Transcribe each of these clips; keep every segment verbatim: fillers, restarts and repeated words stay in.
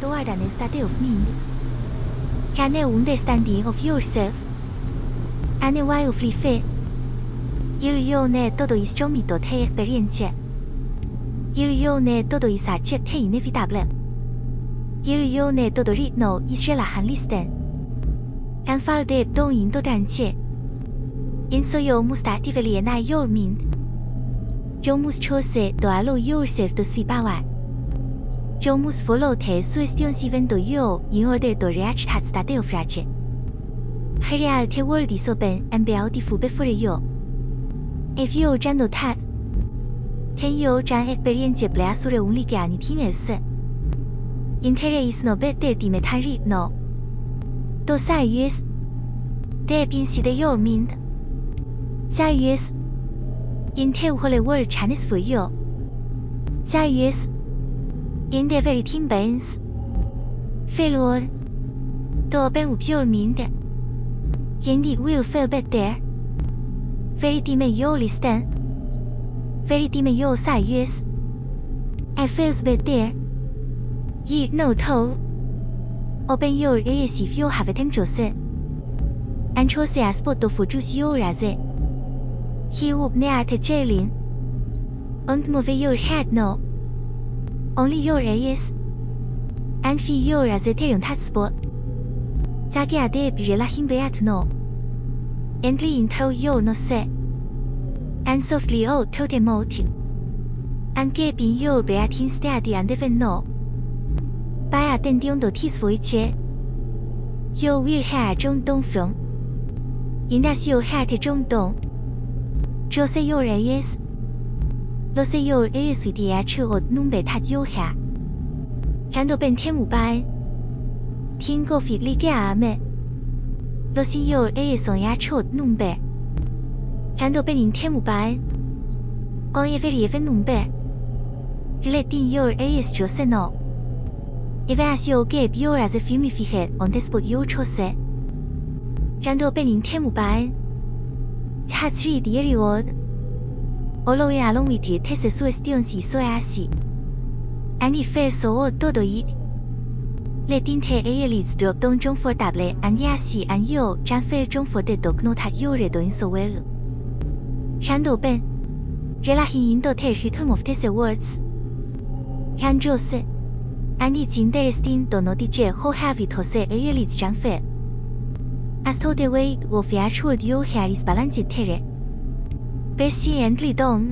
toward an state of mind, an understanding of yourself, and a way of life. Il yone todo is jomito te experiencia. Il yone todo is accepte inevitable. Il yone todo ritno is relajan listen. En fall de don indo danche. In so yo must actively na your mind. Yo must chose to allow yourself to see power. Yo must follow the suggestions even to you in order to reach that state of rage. The reality world is open and beautiful before you. If you don't know that, then you don't experience pleasure only que anything else. In there is no better dimension no. To say yes, deep inside your mind. Say yes. In the whole world chances for you. Say yes. In the very thing beings. Failure. To open up your mind. And it will feel better. Very time you listen. Very time you say yes. It feels better. You know to. Open your eyes if you have time to say. And choose a spot to focus your eyes. He would not challenge. And move your head no. Only your eyes. And feel your eyes turn that spot. Zagi a deep relaxing breath no. And lean through your nose. And softly out through the mouth. And keeping your breath in steady and even no. By attending to this voice, you will have a zhong dong from. In as you have a zhong dong. Just your eyes. Lose your eyes with the actual or number that you have. And open ten by. Think of it like a me. Losing your eyes on actual number. And opening ten by. On every even number. Letting your eyes just know. Even as you give your as a firmified on the spot you chose. And opening ten by. That's really the reward. Following along with it has a suggestions is so easy. And it feels so odd to do it. Letting the eyelids drop down comfortably and easy and you can feel comforted to know that you're doing so well. And open. Relaxing into the rhythm of these words. And just. And it's interesting to notice how heavy those eyelids can feel. As to the weight of your actual your hair is balanced there. Patiently down.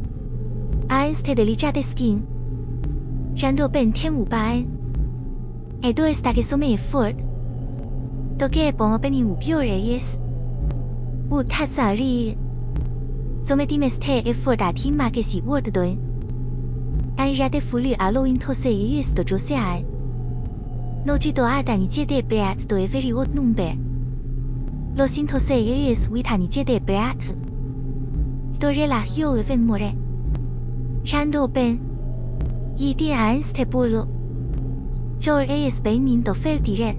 And steadily at the skin. And open ten by. And do stack some effort. To keep on opening up your eyes. Would that's a real. So many mistake effort at him make is worth doing. And rather fully allowing to say yes to just say. No to add any jede breath to a very odd number. Losing to say yes with any jede breath. To relax you even more. And open. Eating and stable. Your eyes beginning to feel direct.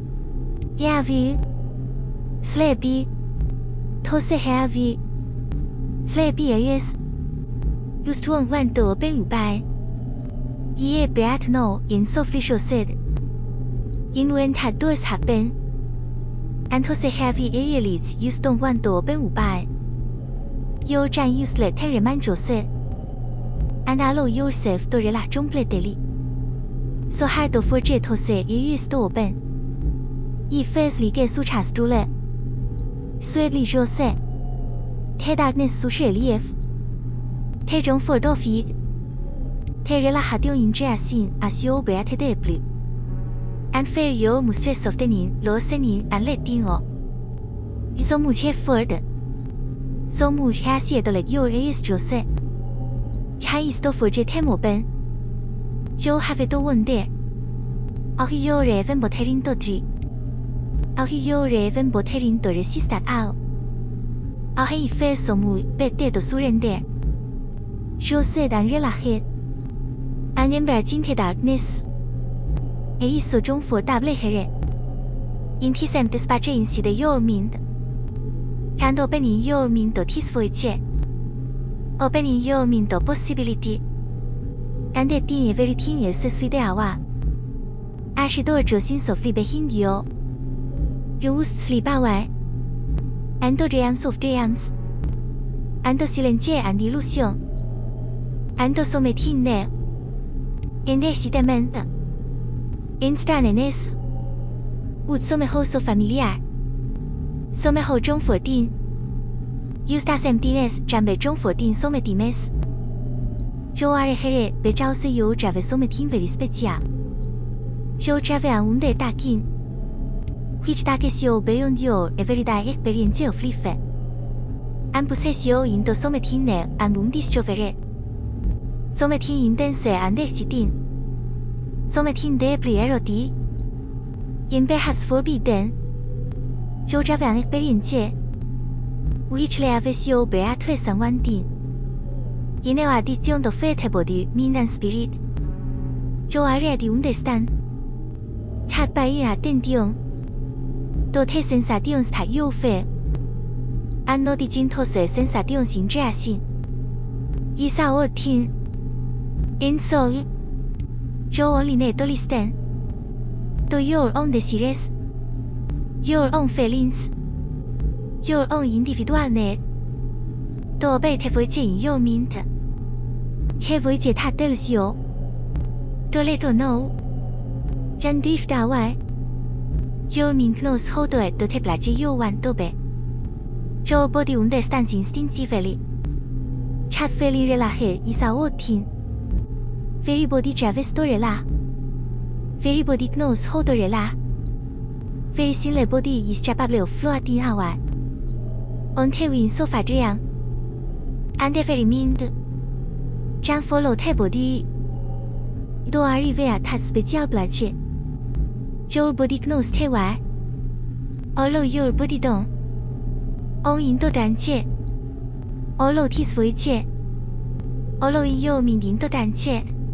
Heavy. Sleepy. To say heavy. Sleepy eyes. You strong want to open by. Ye breath no in softly said. In when that does happen. And to say heavy eyelids you don't want to open by. You can use let and remind yourself. And allow yourself to relax completely. So hard to forget to say you used to open. It feels like a such as to let. Sweetly just say. The darkness such relief. The jump for the feet. The relax in dressing as you breathe deeply. And feel your muscles softening, loosening and letting go. So much effort. So much has yet to let your eyes just say. Can is to forget him open. You have it to one there. Are you even bothering to tree? Are you even bothering to resist that out? Are he feels so much better to surrender? You said and relax it. And embracing the darkness. It is so comfortable here. In his empty space inside your mind. And opening your mind to this voice. Opening your mind to possibility. And letting everything else slide away. 二十多周新手里边hindu yo Rus slipaway Ando dreams of dreams Ando silencie and illusion Ando sometine Indecidamente Instranenes Ut someho so familiar Someho 中否定 Ustas emptiness 占被中否定 sometimes Jo are here be jause yo jave sometin very special Jo jave a unde takin Which takesio beyond your everyday experience of life An possessio indo sometine and undis jovere Sometin intense and exciting Sometin deeply erotic In perhaps forbidden Jo jave an experience Which leavesio beatrice and wanding In a addition of fate body, mind and spirit Jo already understand Chat by a tendion Do te sensations ta you fe An no distintos sensations in dressing Isa o tin In soul Jo only need to listen To your own desires Your own feelings Your own individual need To obey te voice in your mind Te voice ta tells you To let you know Then drift away Your mind knows how to do te place you want to be Your body understands instinctively Chat feeling relaxed is a routine Very body drives to relax Very body knows how to relax Very single body is capable of floating away Until in sofa 这样 And very mind Can follow te body Do arrive at that special place Your body knows te why Although your body don't On into dance Although tis voice Although in your mind into dance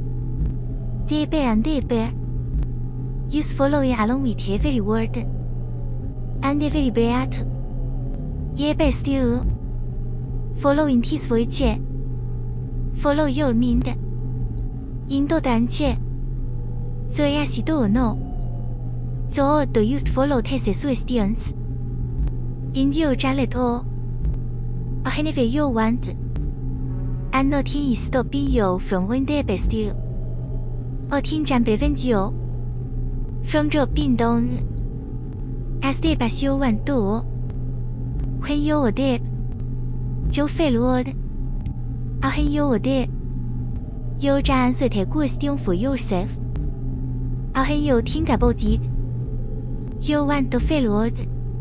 Deeper and deeper Use following along with every word And every breath Deeper still Following his voice Follow your mind Into dance So yes do know So do you follow his suggestions In your let all Whenever you want And nothing is stopping you from going deeper still Nothing can prevent you From dropping down As deep as you want to When you are deep You feel what When you are deep You answer a question for yourself When you think about it You want to feel what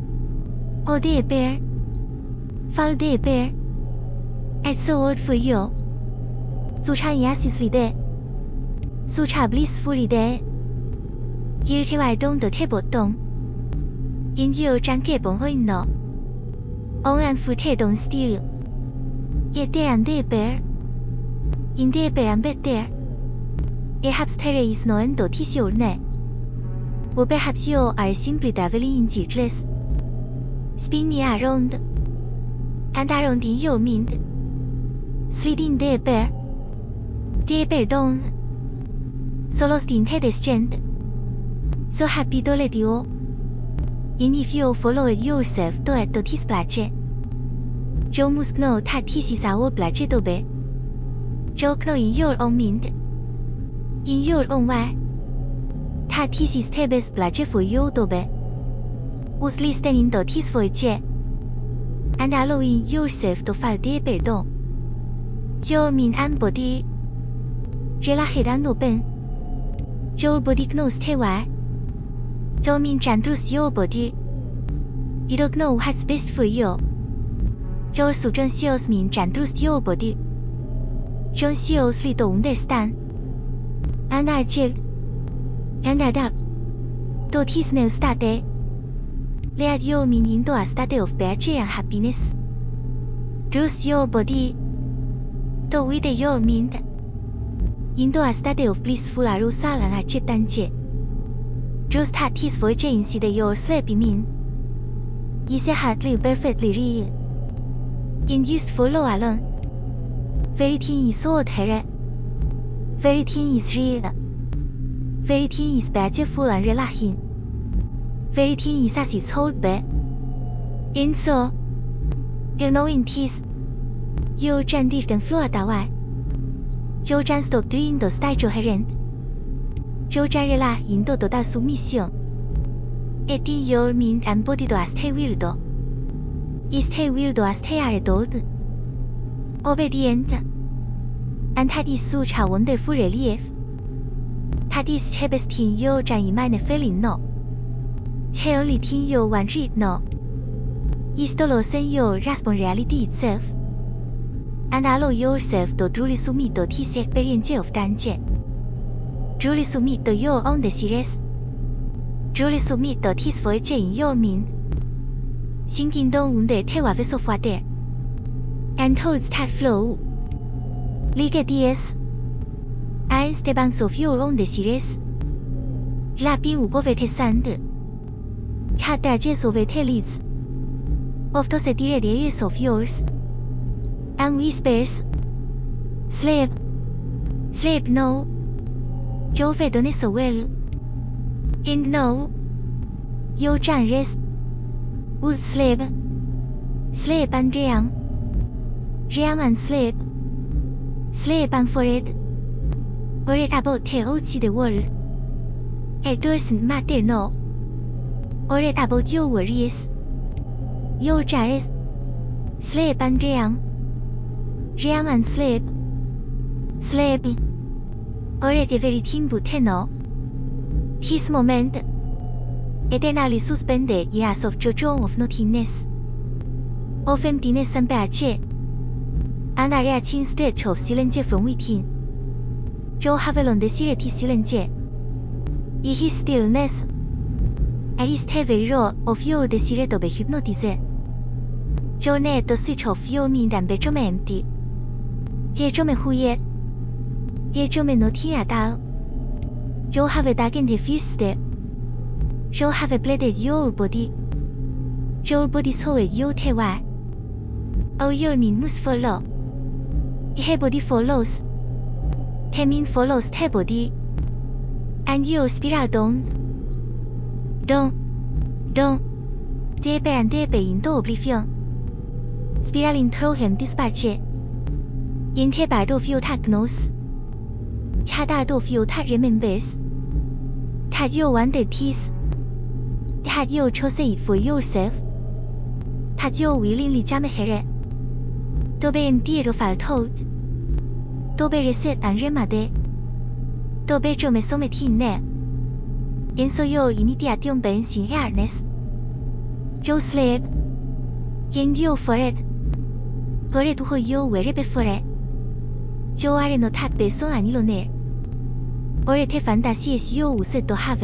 Oh deeper Fall deeper It's so odd for you Such an assisly day Such a blissful day Yet I don't table down In your junket on no On and footed on still Yet there and deeper In deeper and better Perhaps there is no end to tissue ne Or perhaps you are simply traveling in dress Spinning around And around in your mind Sliding deeper Deeper down So lost in head strength So happy to let you And if you follow yourself to at this place You must know that this is our place to be You know in your own mind In your own way That this is the best place for you to be Was listening to this voice And allowing yourself to fall deeper down Your mind and body Relaxed and open Your body knows the way Your mind can trust your body You don't know what's best for you Your subconscious mind can trust your body Consciously to understand And achieve And adapt To this new state Let your mind into a state of pleasure and happiness Trust your body To with your mind Into a state of blissful arousal and acceptance Trust that this voice inside your sleeping mind Is a hardly perfectly real In just follow alone Everything is so terror Everything is real Everything is beautiful and relaxing. Everything is as it's told be. In so, you know in this, you can different floor that way. You can stop doing the stage herent. You can relax into the submission. It in your mind and body to stay willed. Is stay willed or stay adored. Obedient. And that is such a wonderful relief. That is the best thing you can imagine feeling no. The only thing you want to know is to loosen your responsibility itself and allow yourself to truly submit to this experience of danger. Truly submit to your own desires. Truly submit to this voice in your mind. Sinking down under the waves of water and towards that flow. Like this, as the banks of your own desires, lapping over the sand. Cut the edges of the lids of the seated areas of yours, and whispers, sleep, sleep now. You have done so well, and now you can rest. Would sleep, sleep and dream, dream and sleep, sleep and forget. Worried about the outside world. It doesn't matter now. Worried about your worries. Your cares. Sleep and dream. Dream and sleep. Sleep. Worried everything but now. This moment. Eternally suspended in a soft joy of nothingness. Of emptiness and patchy. And a reaching stretch of silence from within. You have alone desired his silence. In his stillness. And is the very raw of your desire to be hypnotized. You need to switch off your mind and become empty. Become quiet. Become nothing at all. You have taken the first step. You have blended your body. Your body so you the way. All your mind must follow. The body follows. The mind follows the body. And you spiral down. Down, down, deeper and deeper into oblivion. Spiraling through him dispatch. In the bed of you that knows. That of you that remembers. That you wanted this. That you chose it for yourself. That you willingly jammed it. To be emptied of all thought. To be reset and remade. To be true something new. And so your immediate bends in awareness. You sleep. And you for it. For it who you were before it. You are not that person any longer. Or the fantasies you used to have.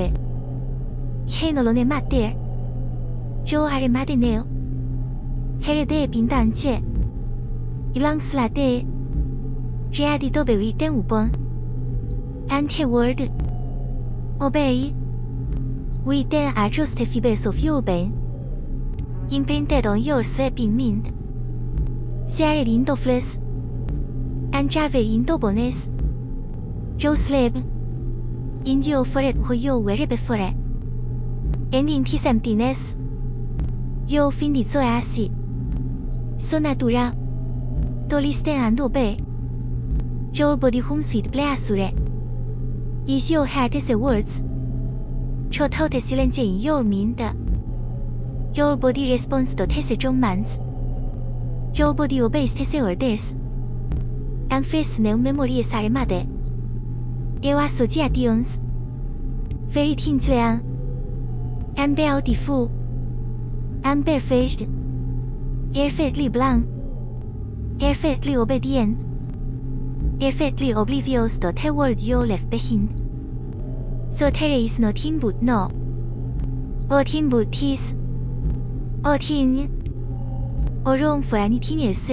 He no longer matter. You are mad now. Here de pindance. Belongs la de. Ready to be written upon. And the word. Obey. We then are just the fibers of your brain, imprinted on your sleeping mind, seared into flesh, and jarred into bones. You sleep, and you forget who you were before, and in this emptiness, you find it so easy, so natural, to listen and obey. Your body hums with pleasure. Is your heart the words? Shut out the silence in your mind. Your body responds to these commands. Your body obeys these orders. And fresh new memories are made. New associations. Very clear. And beautiful. And perfect. Perfectly blank. Perfectly obedient. Perfectly oblivious to the world you left behind. So there is nothing but no. Nothing but this. Nothing. Or room for anything else.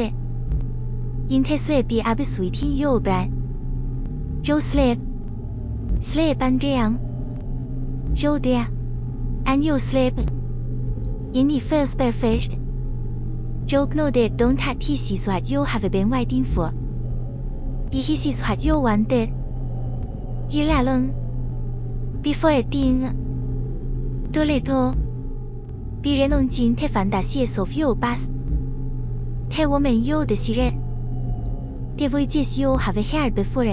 In the sleepy abyss within your brain. You sleep. Sleep and dream. You dream. And you sleep. In it feels perfect. You know that don't that this is what you have been waiting for. This is what you wanted. You alone. before a thing. Toledo. Bị人弄进太繁大些所有巴斯。太我们有的是人。Det var inte så har vi här before.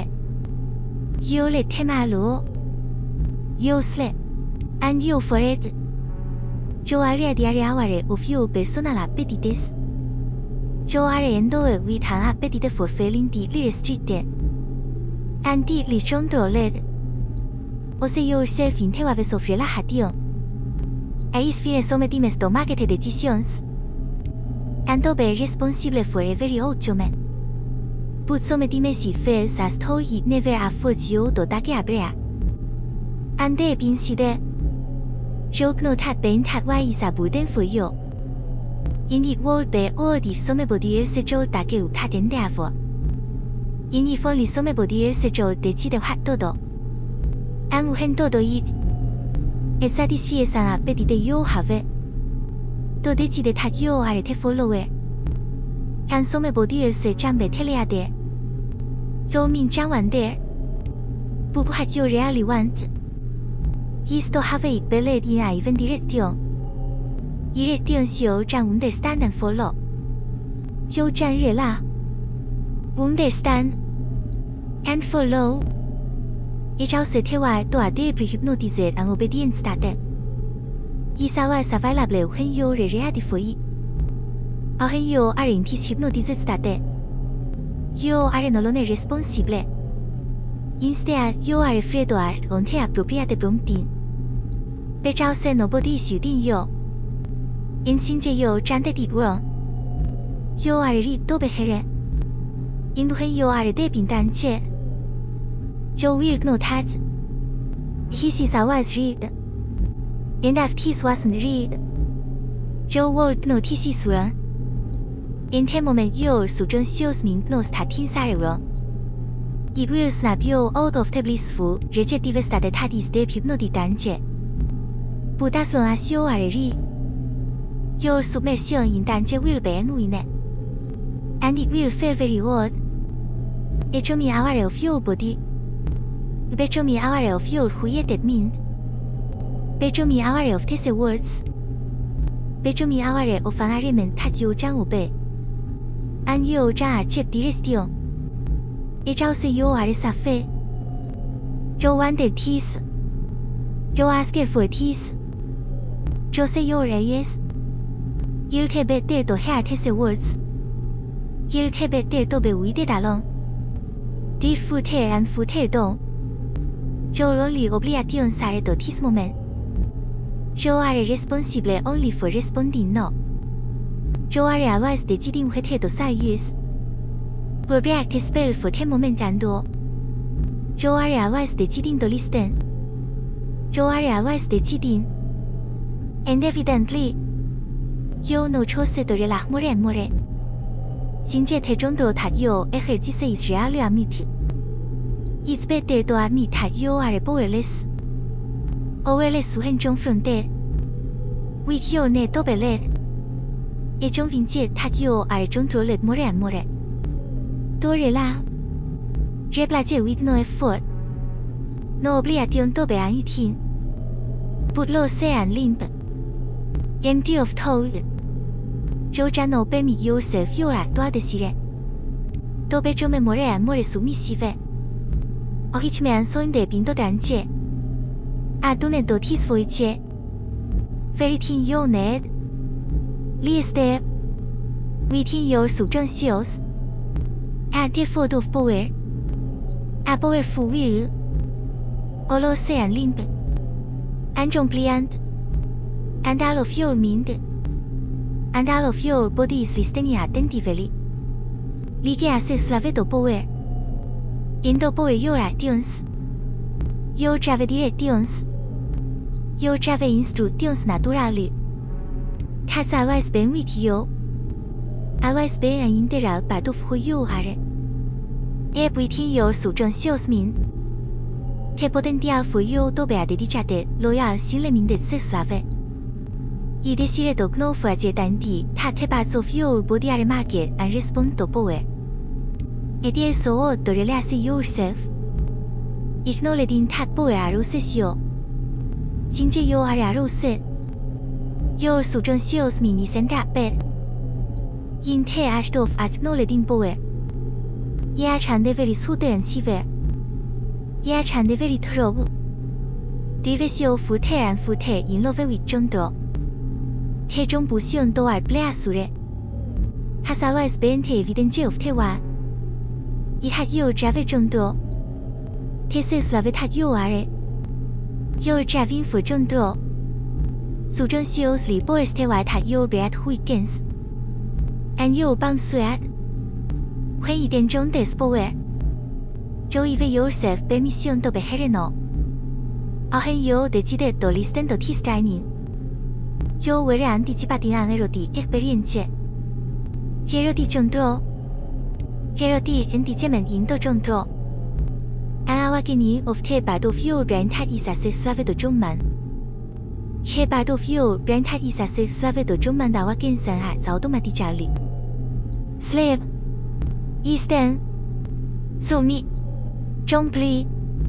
Jo le temalo. Jo sle. And jo for it. Jo are di are avare of you personal appetites. Jo are endo with an appetite for failing di restricted. And di li controlled. O se yourself in te have soffre la hatio. E isfine sometimes stomachete decisions. And be responsible for every outcome. But sometimes he feels as though he never affords you to take a break. And they being said, joke not had been that why is a burden for you. In the world be all if somebody else joke take up that endeavor. In if only somebody else joke decide what to do. And when to do it, it satisfies an appetite you have. To decide that you are to follow it. And somebody else jump tell you there. So mean John one there. But what you really want is to have a belief in a even direction. Direction you can understand and follow. You can rely, understand, and follow. It also tells to a deeply hypnotized and obedient state. Is always available when you are ready for it. Or when you are in this hypnotized state. You are no longer responsible. Instead, you are afraid to act on the appropriate prompting. But also nobody is shooting you. In since you can't take wrong. You are ready to be here. In when you are deep in dance. You will know that his is always read. And if this wasn't read, you would know this is wrong. In the moment your subconscious mind knows that things are wrong. It will snap you out of the blissful, receptive state that is deep hypnotic dance. But as long as you are ready, your submersion in dance will be genuine. And it will feel very odd. It will be aware of your body. It will be aware of your created mind. It will be aware of these words. It will be aware of an element that you can obey. And you can achieve direction. It also you are safe. You wanted this. You asked for this. You say your yes. You'll have better to hear these words. You'll have better to be with it alone. Deep foot here and foot here down. Your only obligations are to this moment. You are responsible only for responding no. You are always deciding whether to say yes. Or break the spell for the moment and do. You are always deciding to listen. You are always deciding. And evidently, you know chose to relax more and more. Since the junto that you exercise is really admitted. It's better to admit that you are powerless. Powerless when confronted with your need to believe. It convinces that you are controlled more and more. To relax. Replace with no effort. No obligation to be anything. But loose and limp. Empty of thought. You can now permit yourself your actual desire. To become more and more submissive. Og ikke mer enn sånn det begynte å danse. Er du nødt til å tisve ikke? Everything you need. Liste. Within your subconscious. At the foot of power. A powerful will. All ocean limp. And compliant. And all of your mind. And all of your body is listening attentively. Like as a slave to power. In the power your actions. Your travel directions. Your travel instructions naturally. Has always been with you. Always been an integral part of who you are. Everything your subconscious mind. The potential for you to be a dedicated, loyal, sin-minded slave. I desire to know for a certainty that the parts of your body are marked and respond to power. It is so odd to realize yourself. Acknowledging that power arouses you. Chính yo are arose. Yo su John Shields mini sendra bed. Yin te ashtof at no ledin boe. Ya chande very suden sive. Ya chande very trobu. Divisio fu te and fu te in love with John do. Te John bu sion do ar bleasure. Has always been te evidence of te wa. It had yo jave John do. Te says love it had yo are. Yo javin for John do. Su John Shields li boys te wa had yo bread weekends. And yo bang sweat. When you den John des boe. Jo even yourself be mission to be hereno. Ahen yo decide to listen to his training. Yo were anticipating an eroti experience. Eroti John do. Eroti in the German in the John do. An awakeni of te bad of yo brand had is a slave to John man. He bad of yo brand had is a slave to John man awakensan at automatically. Slave. Eastern. So me. John plea.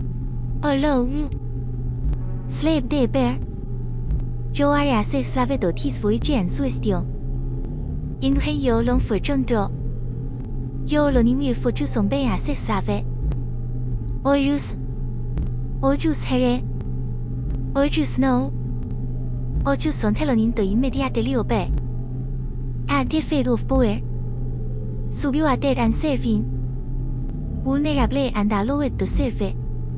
Alone. Slave de bear. Yo are a slave to his voyage and suestio. In when yo long for John do. Yo learning will for choose on be a slave. Or use. Or choose here. Or choose no. Or choose on telling the immediately obey. At the fate of boy. Subió a dead and serving. Vulnerable and allowed to serve.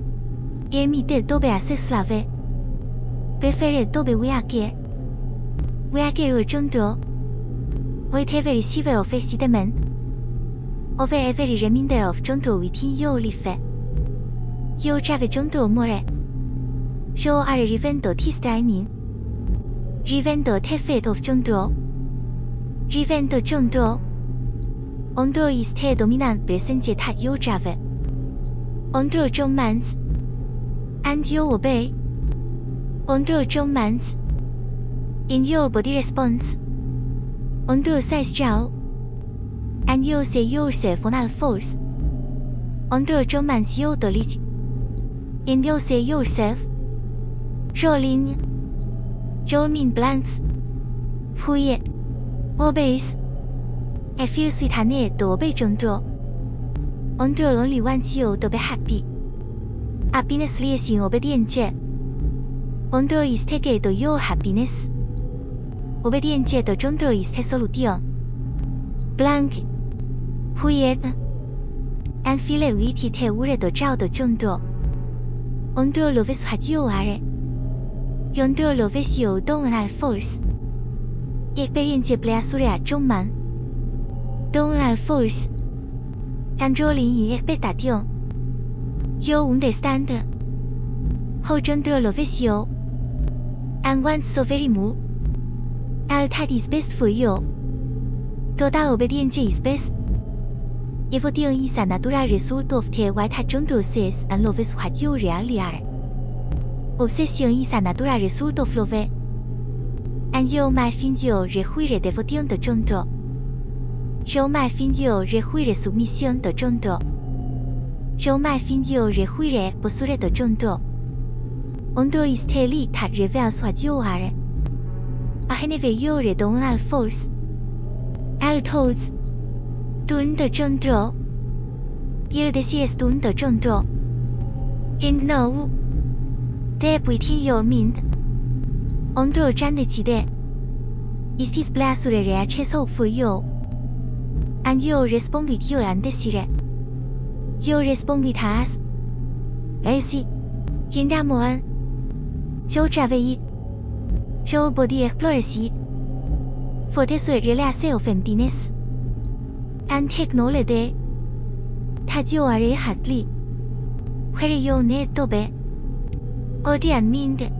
Ermite dobe a slave. Prefere dobe weake. Weake or John do. Whatever receiver of accident. Of every remainder of John do within your life. Yo jave John do more. Yo are rivendo tis dining. Rivendo te fate of John do. Rivendo John do. Ondro is te dominant presence that yo jave. Ondro John mans. And you obey. Ondro John mans. In your body response. Ondro says Jao. And you say yourself on all fours. Ondro John mans yo dolit. In you say yourself. Rolling. Yo mean blanks. Fuye. Obeys. I feel sweet hane to obey John do. Ondro only wants you to be happy. Happiness lies in obedience. Ondro is take to your happiness. Obedience to John do is the solution. Blank. Quiet. And feel witty te ure to jao to John do. Ondro loves what you are. Ondro loves you don't all force. Experience pleasure at John man. Don't all force. And rolling in expectation. You understand. How John do loves you. And wants so very much. All that is best for you. Total obedience is best. Everything is a natural result of the what John do says and loves what you really are. Obsession is a natural result of love. And you might find you require devotion to John do. You might find you require submission to John do. You might find you require posture to John do. Ondro is tele that reveals what you are. A heneve you don't all force. All toads. Dun to John do. You desires dun to John do. And no. Deep within your mind. Ondro jande chide. Is this pleasure reaches hope for you. And you respond with you and desire. You respond with us. Easy. Kindamoan. You travel. Your body explores it. For this will release of emptiness. And take knowledge. That you are hardly. Where you need to be. Body and mind.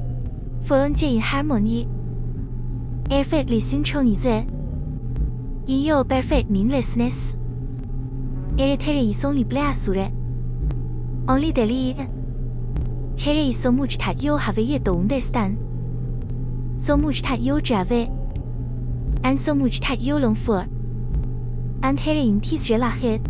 Fluent in harmony. Perfectly synchronized. In your perfect meaninglessness. There is only pleasure. Only delight. There is so much that you have yet to understand. So much that you drive. And so much that you long for. And here in this relaxed,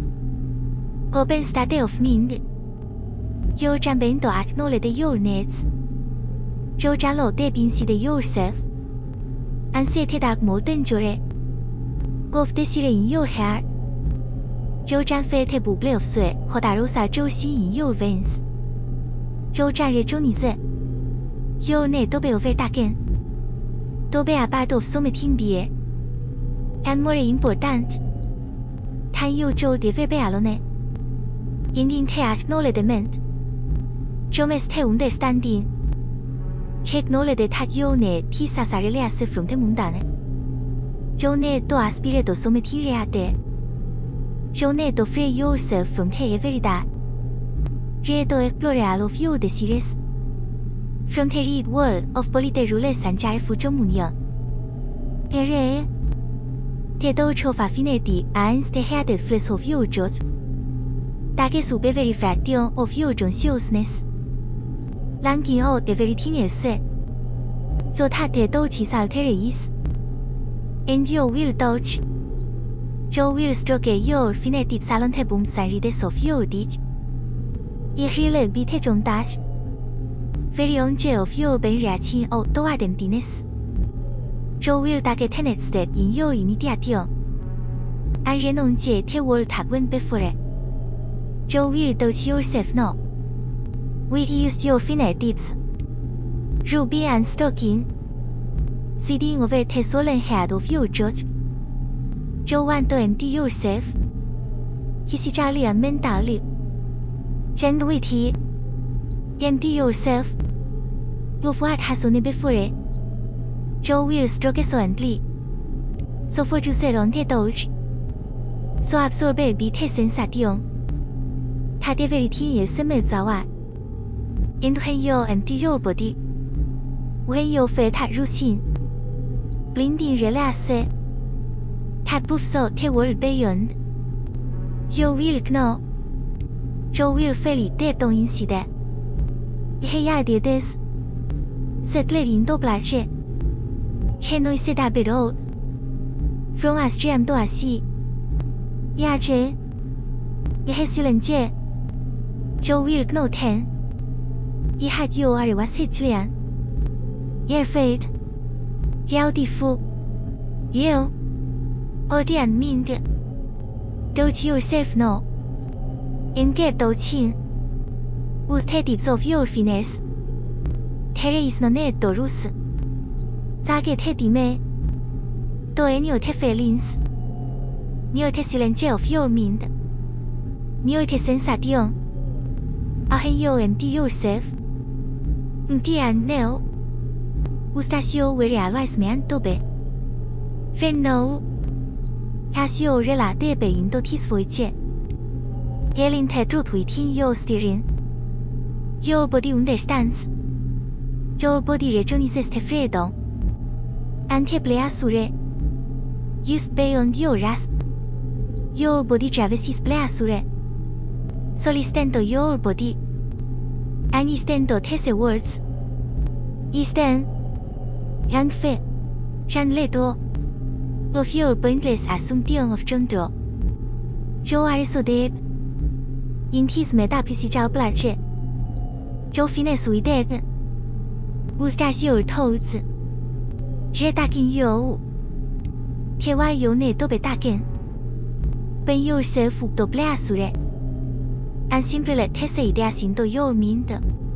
open state of mind. You jump into acknowledge your needs. Jo trang lộ tê bin si de yourself. An se te dag moten jore. گفته سیر این یور هر جو站飞特不六岁和大肉萨周西引诱 Vins 周站日周尼子就内都被有非大根都被阿巴都送没听别 and more important 谈有周的非被阿罗内 inding te acknowledgement 周 mes te understanding technology ta yo ne ti sa sa relias from te mundane Jo ne to aspire to some ti reate. Jo ne to free yourself from the verità. Re to explore all of you the series. From the real world of polite rules and jar fu jomunyo. Ere. Te do cho fa fineti ans the headed flesh of your judge. Dage sube very fraction of your consciousness. Lanking out the very else. So ta te do chi saltere is. And you will touch. You will stroke your finite salon boom sarides of your ditch. It really be te jong touch. Very on je of your ben reaching out to emptiness. You will take a tenet step in your initiation. And renon je te will tag when before. You will touch yourself now. We use your finite tips. Ruby and stalking. Sitting over the solemn head of your judge. You want to empty yourself. Physically and mentally. Gend with it. Empty yourself. Of what has only before. You will stroke silently. So for you set on the touch. So absorb it be the sensation. Ta the very thing is similar. And when you empty your body. When you feel that routine. Blinding relax. That moves out the world beyond. You will know. You will feel it deep down inside. He added this. Set letting do blache. Can you see that below? From a stream to a sea. Yache. Ye silent. You will know ten. Ye had you are was Hitlian. Ye fate. Giao đi phu. You. Or the unmeaned. Don't yourself know. And get do chin. Was the tips of your finesse. There is no need to lose. Zage te di me. Do any of the feelings. Near the silence of your mind. Near the sensation. Ah, you empty yourself. Empty and now. Ustasio were always meant to be. When no. As you relate be into his voice. Yelling the truth within your steering. Your body understands. Your body recognizes the freedom. And the pleasure. Used beyond your rasp. Your body traverses pleasure. So listen to your body. And listen to his words. Listen. Young fe. Jan le do. Of your pointless assumption of gender. You are so deep. In his metaphysical blanche. You finish with it. Was that your toes? Jetaking you. Tewa you need to be taken. Ben yourself to pleasure. And simply let his ideas into your mind.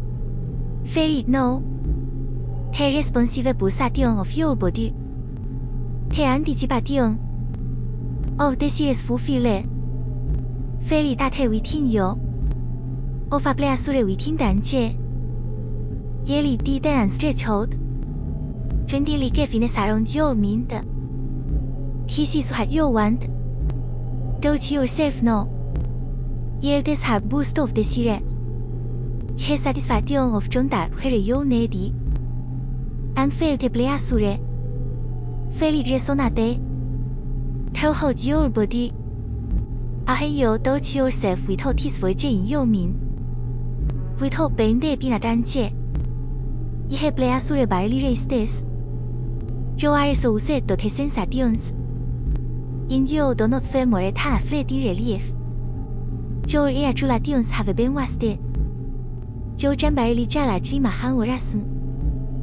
Feel it no. The responsive pulsation of your body. The anticipation of the serious fulfilled. Feel it that within you. Of a pleasure within dance. Yelly did and stretch out. Gently finesse around your mind. This is what you want. Don't yourself know. Yell this hard boost of the desire. The satisfaction of John that where you need it. And feel the pleasure. Feel it resonate. Tell hold your body. And you touch yourself without his voice in your mind. Without being there being a dance. You pleasure barely raise this. You are so set to the sensations. In you do not feel more than a fleeting relief. Your eaculations have been wasted. You can barely jala jima han orasm.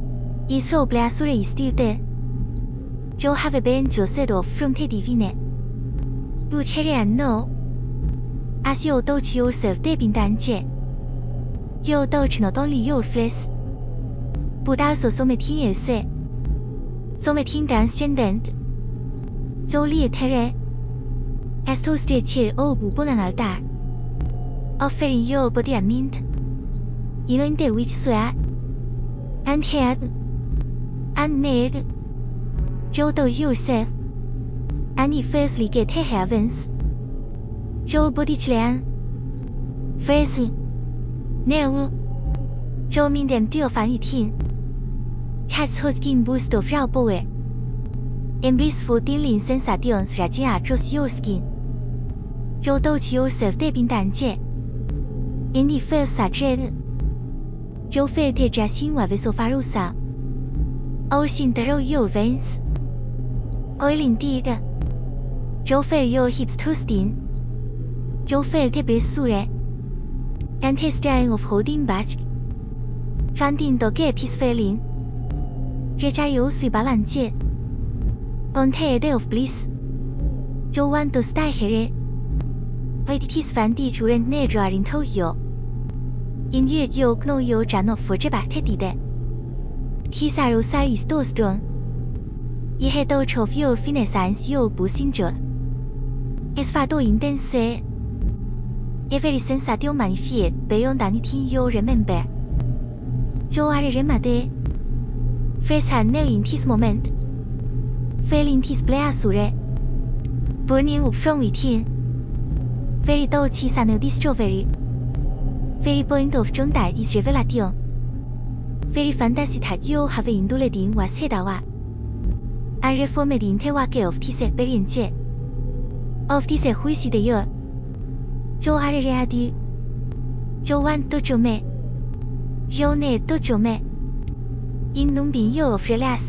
I suo bleasure i stilde. Jo have been josset of fronte divine. U chere and no. As you touch yourself de bindanje. You touch not only your flesh, but also something else. Something transcendent. Jolie terre. As to stretch o buon an altar. Offering your body a mint. In the which sweat. And head. And need. Jo do yourself. And if firstly get heavens. Jo body clan. First. Now. Jo min dem dio fan yu tin. Cats hos gin boost of rao boe. En blissful dealing sensations rajia across your skin. Jo touch yourself de bin danje. In the first sajed. Jo fe te jasin wa veso farusa. O sin the row your veins. Oil indeed. Jo fe your hips twisting. Jo fe te blessure. And his dying of holding back. Finding the gap is failing. Recha yo sui balance. On the day of bliss. Jo want to stay here. Wait it is fandi churen ne drawing to yo. In yue yo no yo jano for je back tedide. His arosa is too strong. Ye head out of your finesse yo businger. Es fado intense. Every sensation manifest beyond anything you remember. Jo are remade. Fresh and now in this moment. Feeling this pleasure. Burning up from within. Very touchy and discovery. Very point of John that is revelation. Very fantasy that you have indulged in was hedawa. And reformed in the wake of this experience. Of this which the year. Jo are ready. Jo want to jo me. Jo need to jo me. In nung bin yo of relax.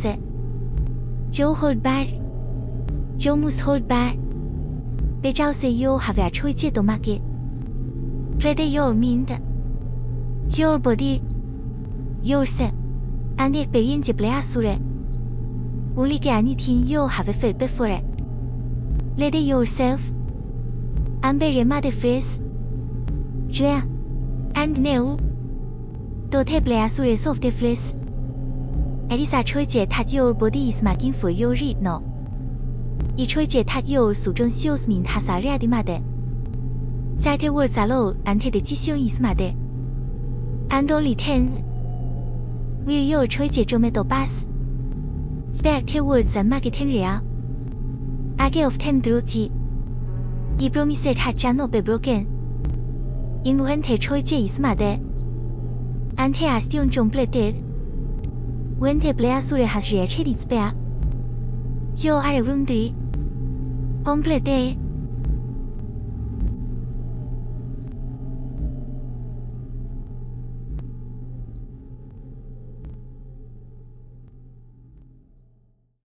Jo hold back. Jo must hold back. Be zhao se yo have a chui jie do mage. Play the your mind. Your body. Yourself. And experience pleasure. Only get anything you have felt before. Let yourself. And be remade phrase. Je. And now. Do te pleasure of the flesh. It is a choice that your body is making for your read no. I choice that your sujun shows mean has a ready made. That the words alone and the decision is made. And only ten. Will your choice jometo pass? Spec the words and make it real. A gay of ten druji. I promise that cannot be broken. In when the choice is made. And he has still completed. When the pleasure has reached its peak. You are wondering. Complete.